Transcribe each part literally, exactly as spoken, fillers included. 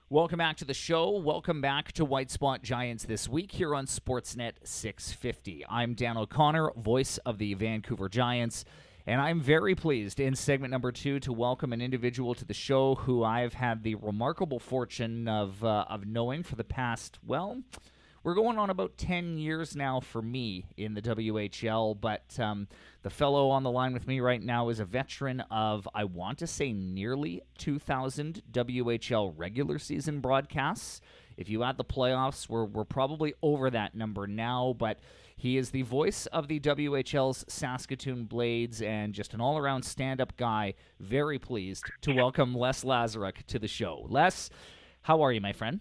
Welcome back to the show. Welcome back to White Spot Giants this week here on Sportsnet six fifty. I'm Dan O'Connor, voice of the Vancouver Giants, and I'm very pleased in segment number two to welcome an individual to the show who I've had the remarkable fortune of uh, of knowing for the past, well, we're going on about ten years now for me in the W H L, but um, the fellow on the line with me right now is a veteran of, I want to say, nearly two thousand W H L regular season broadcasts. If you add the playoffs, we're, we're probably over that number now, but he is the voice of the W H L's Saskatoon Blades and just an all-around stand-up guy. Very pleased to welcome Les Lazaruk to the show. Les, how are you, my friend?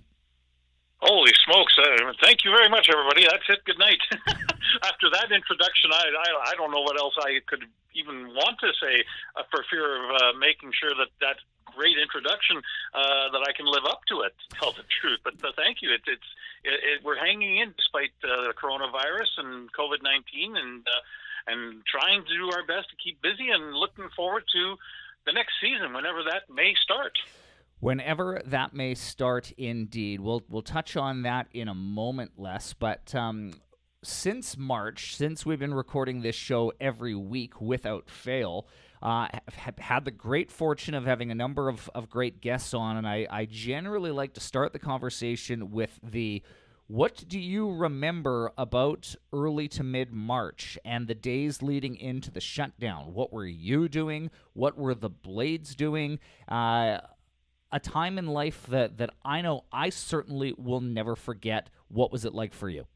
Holy smokes. Uh, thank you very much, everybody. That's it. Good night. After that introduction, I, I I don't know what else I could even want to say uh, for fear of uh, making sure that that great introduction, uh, that I can live up to it, to tell the truth. But uh, thank you. It, it's it, it, We're hanging in despite uh, the coronavirus and COVID nineteen and, uh, and trying to do our best to keep busy and looking forward to the next season, whenever that may start. Whenever that may start, indeed. We'll we'll touch on that in a moment, Les. But um, since March, since we've been recording this show every week without fail, uh, have had the great fortune of having a number of, of great guests on, and I, I generally like to start the conversation with the what do you remember about early to mid-March and the days leading into the shutdown? What were you doing? What were the Blades doing? Uh A time in life that, that I know I certainly will never forget. What was it like for you?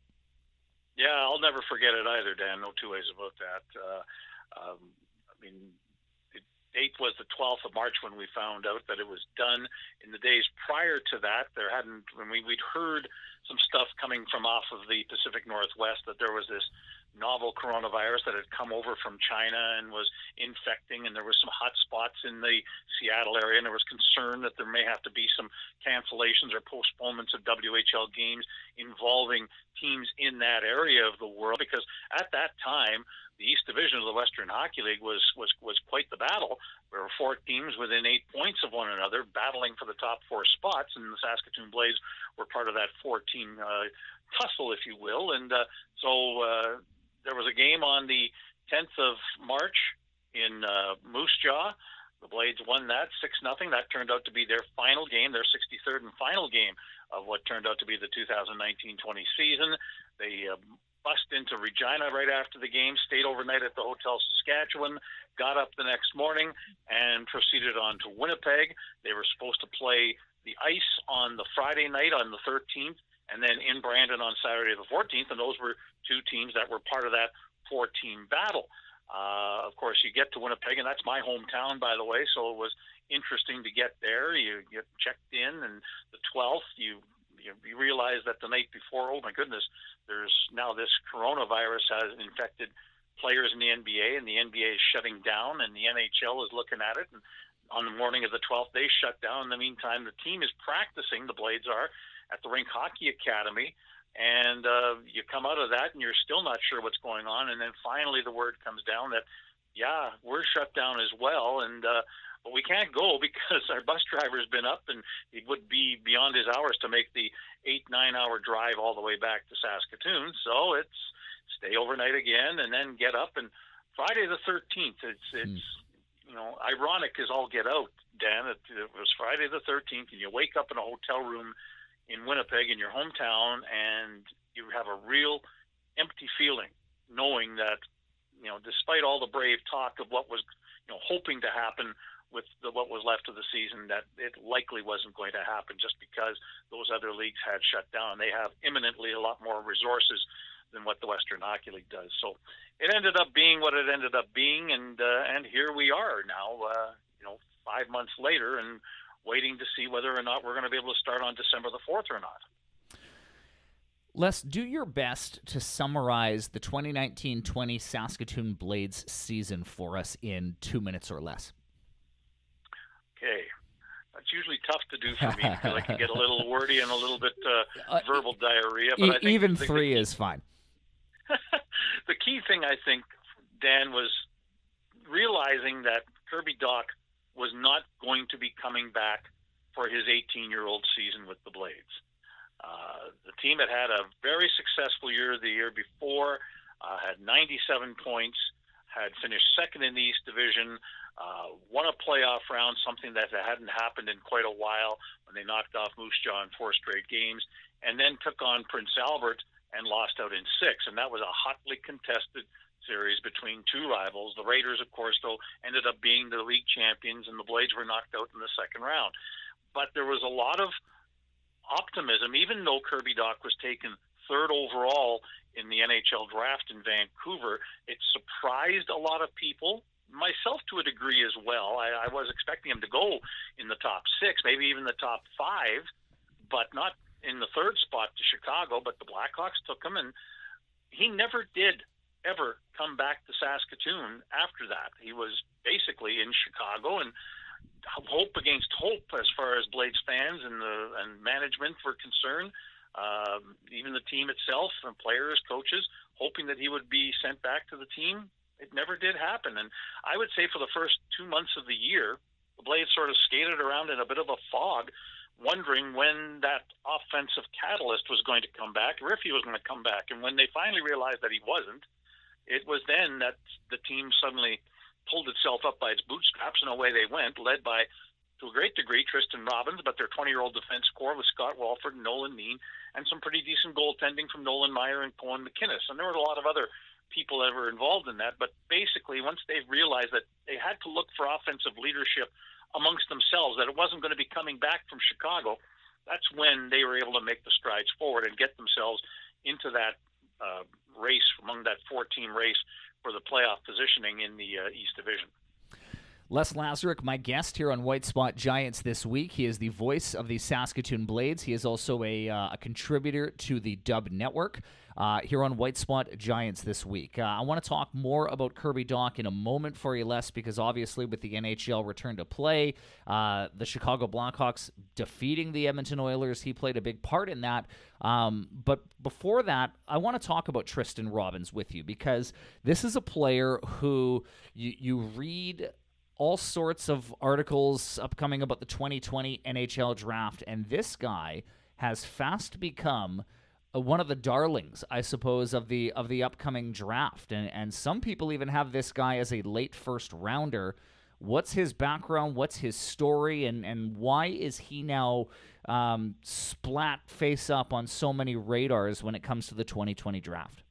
Yeah, I'll never forget it either, Dan. No two ways about that. Uh, um, I mean, the date was the twelfth of March when we found out that it was done. In the days prior to that, there hadn't, when we, we'd heard some stuff coming from off of the Pacific Northwest that there was this novel coronavirus that had come over from China and was infecting, and there was some hot spots in the Seattle area, and there was concern that there may have to be some cancellations or postponements of W H L games involving teams in that area of the world, because at that time the East Division of the Western Hockey League was was was quite the battle. There were four teams within eight points of one another battling for the top four spots, and the Saskatoon Blades were part of that four-team uh, tussle, if you will. And uh, so uh, there was a game on the tenth of March in uh, Moose Jaw. The Blades won that six nothing. That turned out to be their final game, their sixty-third and final game of what turned out to be the two thousand nineteen twenty season. They uh, bust into Regina right after the game, stayed overnight at the Hotel Saskatchewan, got up the next morning, and proceeded on to Winnipeg. They were supposed to play the ice on the Friday night on the thirteenth, and then in Brandon on Saturday the fourteenth, and those were two teams that were part of that four-team battle. Uh, of course, you get to Winnipeg, and that's my hometown, by the way, so it was interesting to get there. You get checked in, and the twelfth, you, you you realize that the night before, oh my goodness, there's now this coronavirus has infected players in the N B A, and the N B A is shutting down, and the N H L is looking at it, and on the morning of the twelfth, they shut down. In the meantime, the team is practicing, the Blades are, at the Rink Hockey Academy, and uh, you come out of that and you're still not sure what's going on, and then finally the word comes down that, yeah, we're shut down as well, and uh, but we can't go because our bus driver's been up, and it would be beyond his hours to make the eight, nine-hour drive all the way back to Saskatoon, so it's stay overnight again and then get up, and Friday the thirteenth, it's, it's mm. you know, ironic as all get out, Dan. It, it was Friday the thirteenth, and you wake up in a hotel room in Winnipeg, in your hometown, and you have a real empty feeling, knowing that, you know, despite all the brave talk of what was, you know, hoping to happen with the, what was left of the season, that it likely wasn't going to happen just because those other leagues had shut down. They have imminently a lot more resources than what the Western Hockey League does. So it ended up being what it ended up being, and uh, and here we are now, uh, you know, five months later, and waiting to see whether or not we're going to be able to start on December the fourth or not. Les, do your best to summarize the twenty nineteen twenty Saskatoon Blades season for us in two minutes or less. Okay. That's usually tough to do for me because I can get a little wordy and a little bit uh, uh, verbal diarrhea. But e- I think even the, three the, is fine. The key thing, I think, Dan, was realizing that Kirby Dach was not going to be coming back for his eighteen-year-old season with the Blades. Uh, the team had had a very successful year the year before, uh, had ninety-seven points, had finished second in the East Division, uh, won a playoff round, something that hadn't happened in quite a while when they knocked off Moose Jaw in four straight games, and then took on Prince Albert and lost out in six. And that was a hotly contested series between two rivals. The Raiders, of course, though, ended up being the league champions, and the Blades were knocked out in the second round. But there was a lot of optimism, even though Kirby Dach was taken third overall in the N H L draft in Vancouver. It surprised a lot of people, myself to a degree as well. I, I was expecting him to go in the top six, maybe even the top five, but not in the third spot to Chicago. But the Blackhawks took him, and he never did ever come back to Saskatoon after that. He was basically in Chicago, and hope against hope as far as Blades fans and the and management were concerned. Um, even the team itself and players, coaches, hoping that he would be sent back to the team. It never did happen. And I would say for the first two months of the year, the Blades sort of skated around in a bit of a fog, wondering when that offensive catalyst was going to come back, or if he was going to come back. And when they finally realized that he wasn't, it was then that the team suddenly pulled itself up by its bootstraps, and away they went, led by, to a great degree, Tristan Robbins, but their twenty-year-old defense core with Scott Walford and Nolan Mean, and some pretty decent goaltending from Nolan Meyer and Cohen McInnes. And there were a lot of other people that were involved in that. But basically, once they realized that they had to look for offensive leadership amongst themselves, that it wasn't going to be coming back from Chicago, that's when they were able to make the strides forward and get themselves into that uh, race, among that four-team race for the playoff positioning in the uh, East Division. Les Lazaruk, my guest here on White Spot Giants this week. He is the voice of the Saskatoon Blades. He is also a, uh, a contributor to the Dub Network uh, here on White Spot Giants this week. Uh, I want to talk more about Kirby Dach in a moment for you, Les, because obviously with the N H L return to play, uh, the Chicago Blackhawks defeating the Edmonton Oilers, he played a big part in that. Um, but before that, I want to talk about Tristan Robbins with you, because this is a player who you, you read all sorts of articles upcoming about the twenty twenty N H L draft, and this guy has fast become uh, one of the darlings, I suppose, of the of the upcoming draft. And and some people even have this guy as a late first rounder. What's his background? What's his story? And and why is he now um, splat face up on so many radars when it comes to the twenty twenty draft?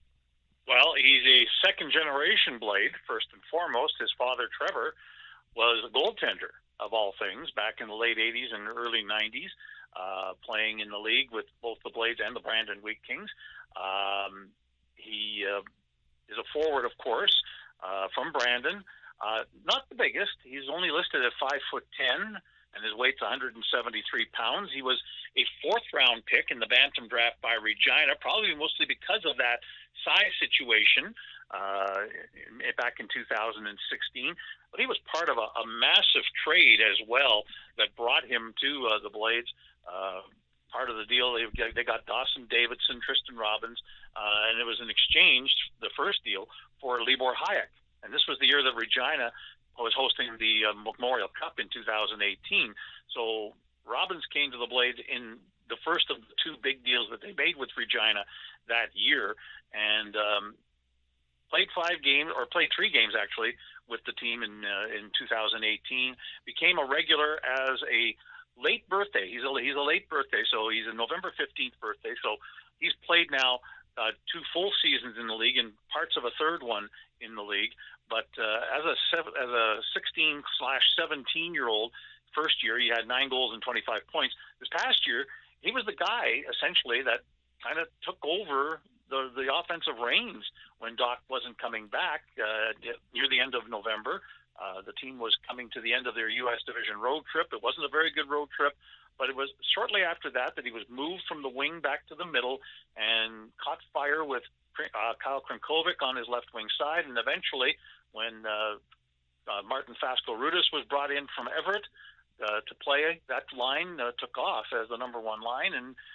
Well, he's a second-generation Blade, first and foremost. His father, Trevor, was a goaltender, of all things, back in the late eighties and early nineties, uh, playing in the league with both the Blades and the Brandon Wheat Kings. Um, he uh, is a forward, of course, uh, from Brandon. Uh, not the biggest. He's only listed at five foot ten, and his weight's one hundred seventy-three pounds. He was a fourth-round pick in the Bantam draft by Regina, probably mostly because of that size situation uh, back in two thousand sixteen. But he was part of a, a massive trade as well that brought him to uh, the Blades. Uh, part of the deal, they, they got Dawson Davidson, Tristan Robbins, uh, and it was an exchange, the first deal, for Libor Hayek. And this was the year that Regina was hosting the uh, Memorial Cup in two thousand eighteen. So Robbins came to the Blades in the first of the two big deals that they made with Regina that year, and um, played five games, or played three games actually, with the team in uh, in two thousand eighteen. Became a regular as a late birthday. He's a he's a late birthday, so he's a November fifteenth birthday. So he's played now uh, two full seasons in the league and parts of a third one in the league. But uh, as a seven, as a sixteen slash seventeen year old, first year he had nine goals and twenty-five points. This past year, he was the guy essentially that kind of took over the the offensive reins when Dach wasn't coming back uh, near the end of November. Uh, the team was coming to the end of their U S Division road trip. It wasn't a very good road trip, but it was shortly after that that he was moved from the wing back to the middle and caught fire with uh, Kyle Krinkovic on his left wing side. And eventually, when uh, uh, Martin Fasco-Rudis was brought in from Everett uh, to play, that line uh, took off as the number one line. And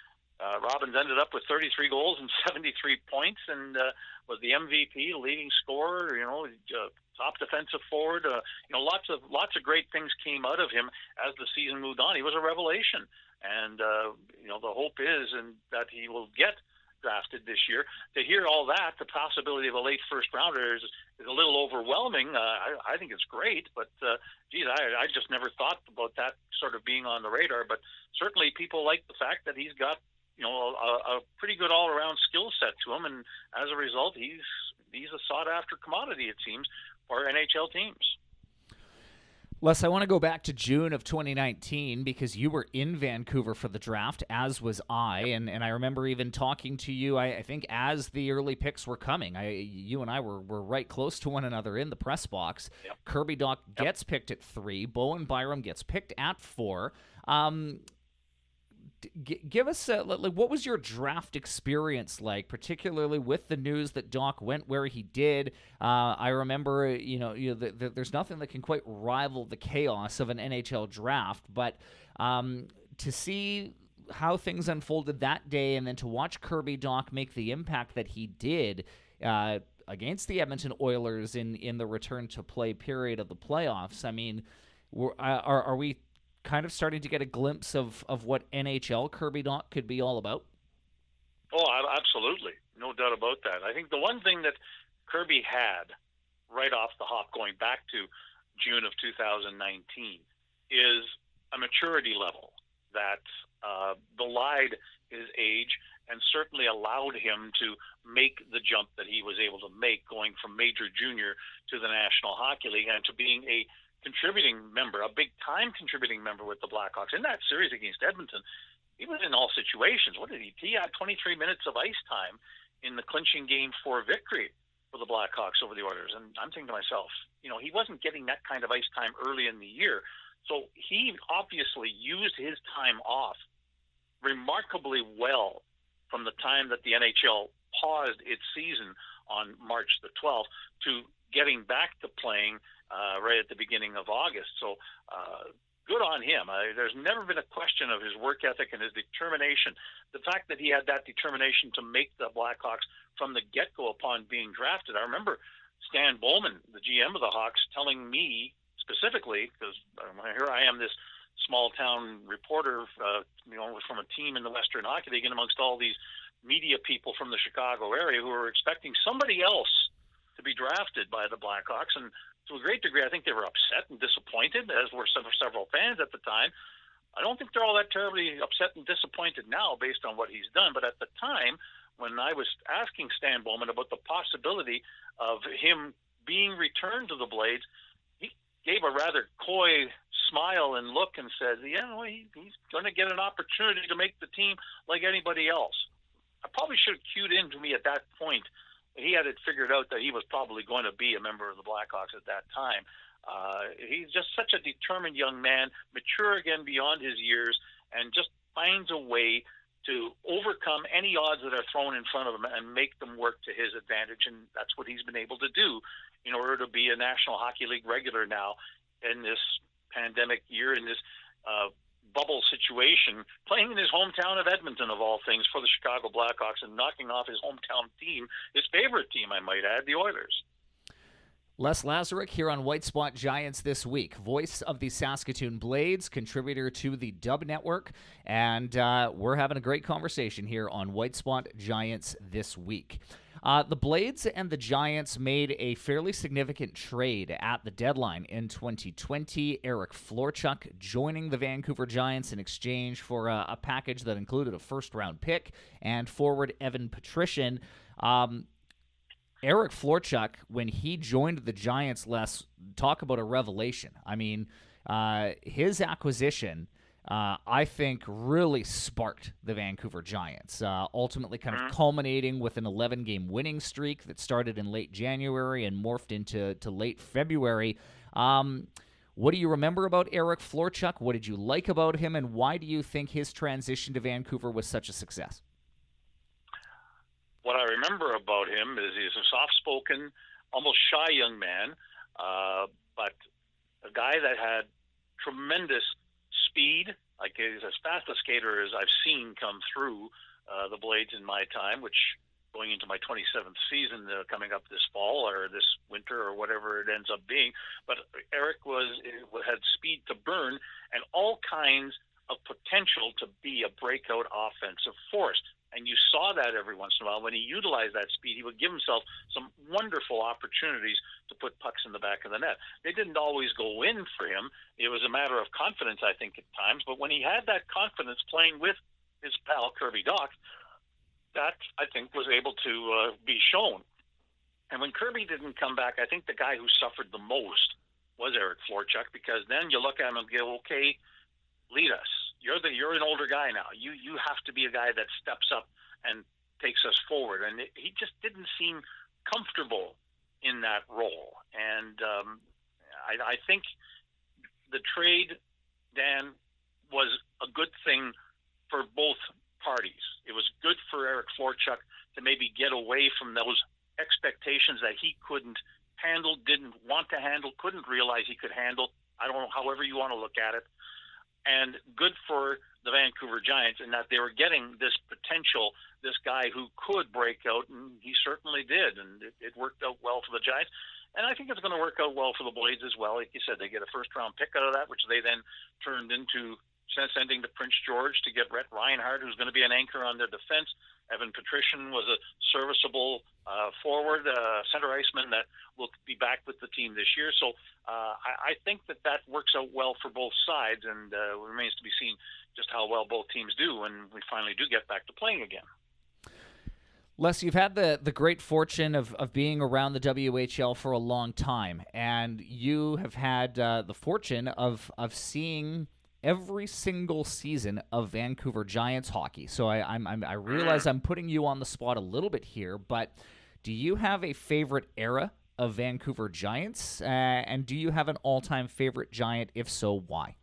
Uh, Robbins ended up with thirty-three goals and seventy-three points, and uh, was the M V P, leading scorer. You know, uh, top defensive forward. Uh, you know, lots of lots of great things came out of him as the season moved on. He was a revelation, and uh, you know, the hope is and that he will get drafted this year. To hear all that, the possibility of a late first rounder is, is a little overwhelming. Uh, I, I think it's great, but uh, geez, I, I just never thought about that sort of being on the radar. But certainly, people like the fact that he's got, you know, a, a pretty good all-around skill set to him, and as a result, he's he's a sought-after commodity, it seems, for N H L teams. Les, I want to go back to June of twenty nineteen because you were in Vancouver for the draft, as was I, and, and I remember even talking to you, I, I think, as the early picks were coming. I, you and I were, were right close to one another in the press box. Yep. Kirby Dach Yep. gets picked at three. Bowen Byram gets picked at four. Um, G- give us a, like, what was your draft experience like, particularly with the news that Dach went where he did? Uh, I remember, you know, you know the, the, there's nothing that can quite rival the chaos of an N H L draft, but um, to see how things unfolded that day, and then to watch Kirby Dach make the impact that he did uh, against the Edmonton Oilers in in the return to play period of the playoffs. I mean, we're, uh, are are we kind of starting to get a glimpse of, of what N H L Kirby Dach could be all about? Oh, absolutely. No doubt about that. I think the one thing that Kirby had right off the hop going back to June of two thousand nineteen is a maturity level that uh, belied his age and certainly allowed him to make the jump that he was able to make, going from major junior to the National Hockey League and to being a contributing member, a big-time contributing member with the Blackhawks. In that series against Edmonton, he was in all situations. What did he? He had twenty-three minutes of ice time in the clinching game for victory for the Blackhawks over the Oilers. And I'm thinking to myself, you know, he wasn't getting that kind of ice time early in the year. So he obviously used his time off remarkably well from the time that the N H L paused its season on March the twelfth to getting back to playing Uh, right at the beginning of August. So uh, good on him. Uh, there's never been a question of his work ethic and his determination. The fact that he had that determination to make the Blackhawks from the get-go upon being drafted. I remember Stan Bowman, the G M of the Hawks, telling me specifically, because here I am, this small-town reporter, uh, you know, from a team in the Western Hockey League, and amongst all these media people from the Chicago area who were expecting somebody else to be drafted by the Blackhawks. And to a great degree, I think they were upset and disappointed, as were several, several fans at the time. I don't think they're all that terribly upset and disappointed now based on what he's done. But at the time, when I was asking Stan Bowman about the possibility of him being returned to the Blades, he gave a rather coy smile and look and said, yeah, well, he, he's going to get an opportunity to make the team like anybody else. I probably should have cued in to me at that point. He had it figured out that he was probably going to be a member of the Blackhawks at that time. Uh, he's just such a determined young man, mature again beyond his years, and just finds a way to overcome any odds that are thrown in front of him and make them work to his advantage. And that's what he's been able to do in order to be a National Hockey League regular now in this pandemic year, in this uh, bubble situation, playing in his hometown of Edmonton, of all things, for the Chicago Blackhawks, and knocking off his hometown team, his favorite team, I might add, the Oilers. Les Lazaruk here on White Spot Giants this week, voice of the Saskatoon Blades, contributor to the Dub Network, and uh, we're having a great conversation here on White Spot Giants this week. Uh, the Blades and the Giants made a fairly significant trade at the deadline in twenty twenty. Eric Florchuk joining the Vancouver Giants in exchange for a, a package that included a first-round pick and forward Evan Patrician. Um, Eric Florchuk, when he joined the Giants, Les, talk about a revelation. I mean, uh, his acquisition, uh, I think, really sparked the Vancouver Giants, uh, ultimately kind of culminating with an eleven-game winning streak that started in late January and morphed into to late February. Um, what do you remember about Eric Florchuk? What did you like about him, and why do you think his transition to Vancouver was such a success? What I remember about him is he's a soft-spoken, almost shy young man, uh, but a guy that had tremendous speed. Like, he's as fast a skater as I've seen come through uh, the Blades in my time, which going into my twenty-seventh season uh, coming up this fall or this winter or whatever it ends up being. But Eric was had speed to burn and all kinds of potential to be a breakout offensive force. And you saw that every once in a while. When he utilized that speed, he would give himself some wonderful opportunities to put pucks in the back of the net. They didn't always go in for him. It was a matter of confidence, I think, at times. But when he had that confidence playing with his pal Kirby Dach, that, I think, was able to uh, be shown. And when Kirby didn't come back, I think the guy who suffered the most was Eric Florchuk, because then you look at him and go, okay, lead us. You're the you're an older guy now. You you have to be a guy that steps up and takes us forward. And it, he just didn't seem comfortable in that role. And um, I, I think the trade, Dan, was a good thing for both parties. It was good for Eric Florchuk to maybe get away from those expectations that he couldn't handle, didn't want to handle, couldn't realize he could handle. I don't know, however you want to look at it. And good for the Vancouver Giants in that they were getting this potential, this guy who could break out, and he certainly did. And it, it worked out well for the Giants. And I think it's going to work out well for the Blades as well. Like you said, they get a first-round pick out of that, which they then turned into sending to Prince George to get Rhett Reinhardt, who's going to be an anchor on their defense. Evan Patrician was a serviceable uh, forward, uh, center iceman that will be back with the team this year. So uh, I, I think that that works out well for both sides, and uh, it remains to be seen just how well both teams do when we finally do get back to playing again. Les, you've had the, the great fortune of, of being around the W H L for a long time, and you have had uh, the fortune of of seeing every single season of Vancouver Giants hockey. So I I'm, I'm, I realize I'm putting you on the spot a little bit here, but do you have a favorite era of Vancouver Giants? Uh, and do you have an all-time favorite Giant? If so, why?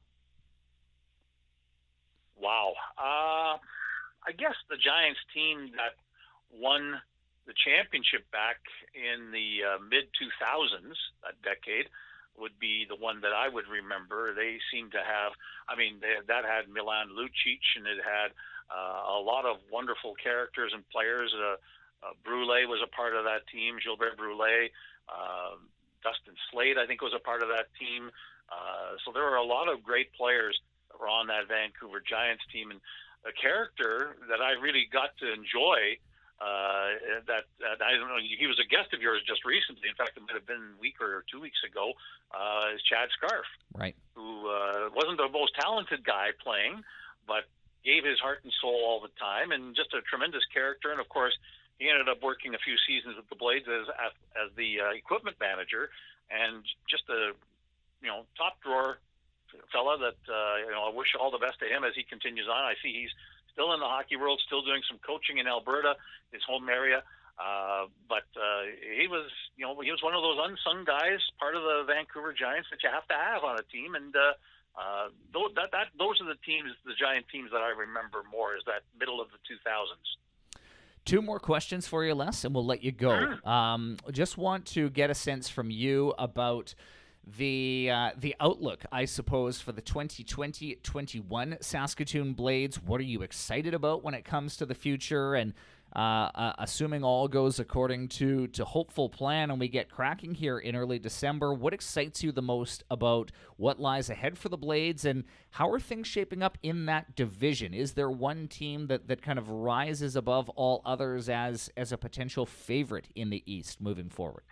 Wow. Uh, I guess the Giants team that won the championship back in the uh, mid two thousands, that decade, would be the one that I would remember. They seemed to have, I mean, they, that had Milan Lucic, and it had uh, a lot of wonderful characters and players. Uh, uh, Brule was a part of that team, Gilbert Brule. Uh, Dustin Slade, I think, was a part of that team. Uh, so there were a lot of great players that were on that Vancouver Giants team. And a character that I really got to enjoy Uh, that, that I don't know. He was a guest of yours just recently. In fact, it might have been a week or two weeks ago. Uh, is Chad Scarf, right? Who uh, wasn't the most talented guy playing, but gave his heart and soul all the time, and just a tremendous character. And of course, he ended up working a few seasons with the Blades as as, as the uh, equipment manager, and just a you know top drawer fella that uh, you know I wish all the best to him as he continues on. I see he's still in the hockey world, still doing some coaching in Alberta, his home area. Uh, but uh, he was, you know, he was one of those unsung guys, part of the Vancouver Giants that you have to have on a team. And uh, uh, those, that, that, those are the teams, the Giant teams that I remember more, is that middle of the two thousands. Two more questions for you, Les, and we'll let you go. Mm. Um, just want to get a sense from you about the uh, the outlook, I suppose, for the twenty twenty twenty-one Saskatoon Blades. What are you excited about when it comes to the future? And uh, uh, assuming all goes according to, to hopeful plan and we get cracking here in early December, what excites you the most about what lies ahead for the Blades, and how are things shaping up in that division? Is there one team that, that kind of rises above all others as, as a potential favorite in the East moving forward?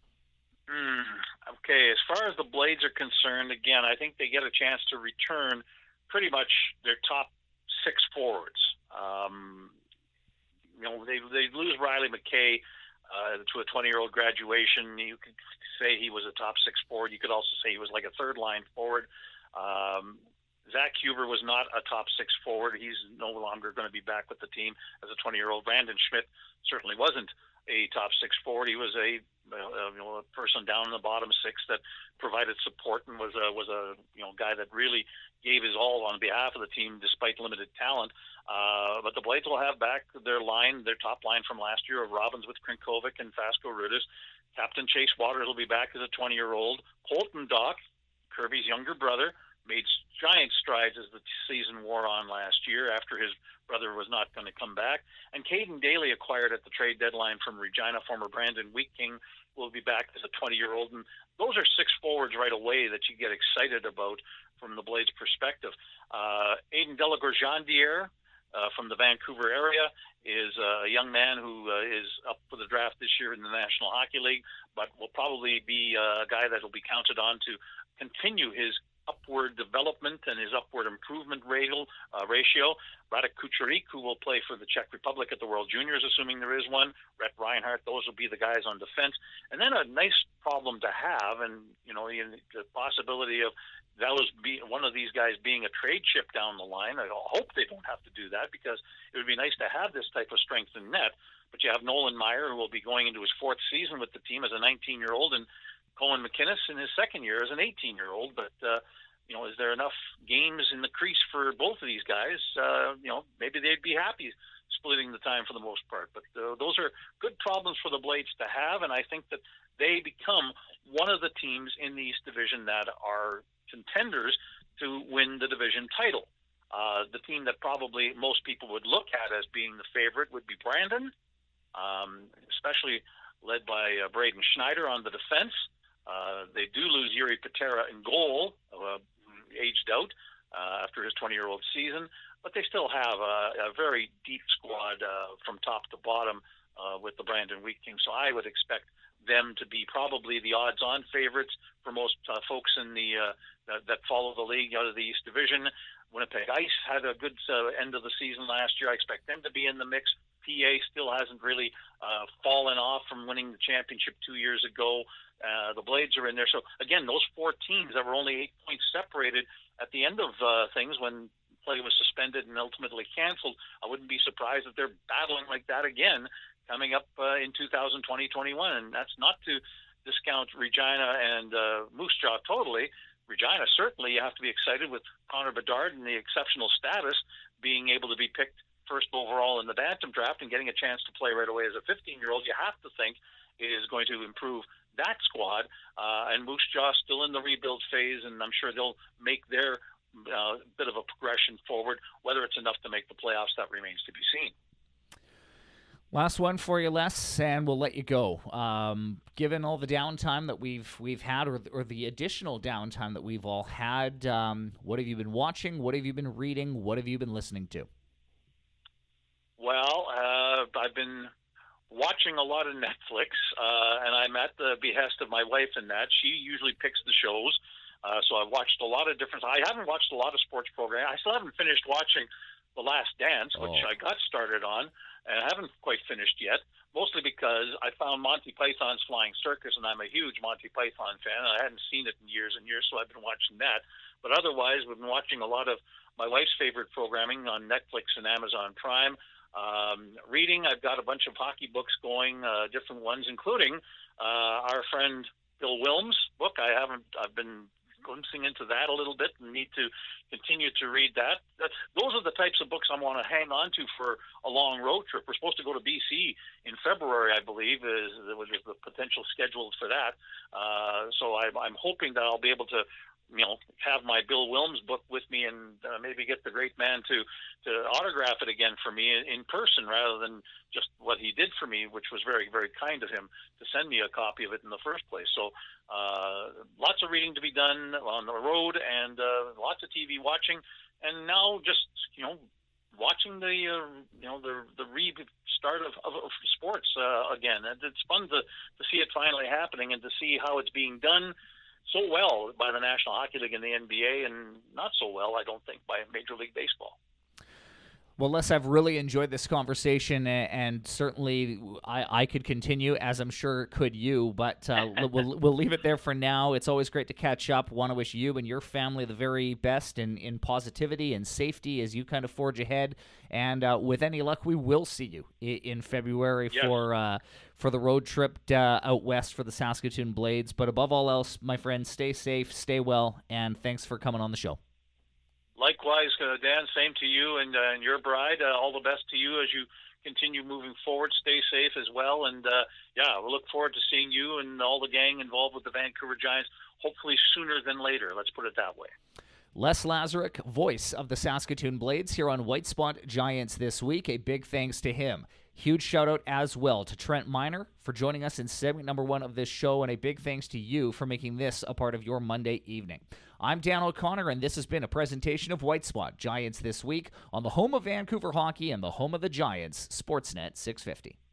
Mm. Okay, as far as the Blades are concerned, again, I think they get a chance to return pretty much their top six forwards. Um, you know, they they lose Riley McKay uh, to a twenty-year-old graduation. You could say he was a top six forward. You could also say he was like a third-line forward. Um, Zach Huber was not a top six forward. He's no longer going to be back with the team as a twenty-year-old. Brandon Schmidt certainly wasn't a top six forward. He was a uh, you know a person down in the bottom six that provided support and was a was a you know guy that really gave his all on behalf of the team despite limited talent. Uh, but the Blades will have back their line, their top line from last year of Robbins with Krinkovic and Fasco Rudis. Captain Chase Waters will be back as a twenty-year-old. Colton Dach, Kirby's younger brother, made giant strides as the season wore on last year after his brother was not going to come back. And Caden Daly, acquired at the trade deadline from Regina, former Brandon Wheat King, will be back as a twenty-year-old. And those are six forwards right away that you get excited about from the Blades' perspective. Uh, Aiden Delagorjandier, uh, from the Vancouver area, is a young man who uh, is up for the draft this year in the National Hockey League, but will probably be a guy that will be counted on to continue his upward development and his upward improvement ratio. Uh, ratio. Radek Kucherik, who will play for the Czech Republic at the World Juniors, assuming there is one. Rhett Reinhardt, those will be the guys on defense. And then a nice problem to have, and you know, the possibility of that was be one of these guys being a trade chip down the line. I hope they don't have to do that, because it would be nice to have this type of strength in net. But you have Nolan Meyer, who will be going into his fourth season with the team as a nineteen-year-old, and Cohen McInnes in his second year as an eighteen-year-old. But uh, you know, is there enough games in the crease for both of these guys? Uh, you know, maybe they'd be happy splitting the time for the most part. But uh, those are good problems for the Blades to have, and I think that they become one of the teams in the East Division that are contenders to win the division title. Uh, the team that probably most people would look at as being the favorite would be Brandon, um, especially led by uh, Braden Schneider on the defense. Uh, they do lose Yuri Patera in goal, uh, aged out uh, after his twenty-year-old season, but they still have a, a very deep squad uh, from top to bottom uh, with the Brandon Wheat King. So I would expect them to be probably the odds-on favorites for most uh, folks in the uh, that, that follow the league out of the East Division. Winnipeg Ice had a good uh, end of the season last year. I expect them to be in the mix. P A still hasn't really uh, fallen off from winning the championship two years ago. Uh, the Blades are in there. So, again, those four teams that were only eight points separated at the end of uh, things when play was suspended and ultimately canceled, I wouldn't be surprised if they're battling like that again coming up uh, in two thousand twenty twenty-one. And that's not to discount Regina and uh, Moose Jaw totally. Regina, certainly you have to be excited with Connor Bedard and the exceptional status, being able to be picked first overall in the Bantam draft and getting a chance to play right away as a fifteen-year-old. You have to think is going to improve that squad. Uh, and Moose Jaw still in the rebuild phase, and I'm sure they'll make their uh, bit of a progression forward. Whether it's enough to make the playoffs, that remains to be seen. Last one for you, Les, and we'll let you go. Um, given all the downtime that we've we've had, or, or the additional downtime that we've all had, um, what have you been watching? What have you been reading? What have you been listening to? Well, uh, I've been watching a lot of Netflix, uh, and I'm at the behest of my wife in that. She usually picks the shows, uh, so I've watched a lot of different. I haven't watched a lot of sports programs. I still haven't finished watching The Last Dance, which oh. I got started on, and I haven't quite finished yet, mostly because I found Monty Python's Flying Circus, and I'm a huge Monty Python fan, and I hadn't seen it in years and years, so I've been watching that. But otherwise, we've been watching a lot of my wife's favorite programming on Netflix and Amazon Prime. Um, reading, I've got a bunch of hockey books going, uh, different ones, including uh, our friend Bill Wilms' book. I haven't, I've been glimpsing into that a little bit and need to continue to read that. That's, those are the types of books I want to hang on to for a long road trip. We're supposed to go to B C in February, I believe, is, is the potential scheduled for that. Uh, so I'm, I'm hoping that I'll be able to, you know, have my Bill Wilms book with me and uh, maybe get the great man to, to autograph it again for me in, in person rather than just what he did for me, which was very, very kind of him to send me a copy of it in the first place. So uh, lots of reading to be done on the road and uh, lots of T V watching. And now just, you know, watching the, uh, you know, the the restart of, of, of sports uh, again. And it's fun to, to see it finally happening and to see how it's being done so well by the National Hockey League and the N B A, and not so well, I don't think, by Major League Baseball. Well, Les, I've really enjoyed this conversation, and certainly I, I could continue, as I'm sure could you, but uh, we'll, we'll leave it there for now. It's always great to catch up. Want to wish you and your family the very best in, in positivity and safety as you kind of forge ahead, and uh, with any luck, we will see you in, in February yes. for uh, for the road trip uh, out west for the Saskatoon Blades. But above all else, my friend, stay safe, stay well, and thanks for coming on the show. Likewise, uh, Dan, same to you and, uh, and your bride. Uh, all the best to you as you continue moving forward. Stay safe as well. And, uh, yeah, we'll look forward to seeing you and all the gang involved with the Vancouver Giants, hopefully sooner than later. Let's put it that way. Les Lazaruk, voice of the Saskatoon Blades, here on White Spot Giants this week. A big thanks to him. Huge shout-out as well to Trent Miner for joining us in segment number one of this show, and a big thanks to you for making this a part of your Monday evening. I'm Dan O'Connor, and this has been a presentation of White Spot Giants this week on the home of Vancouver hockey and the home of the Giants, Sportsnet six fifty.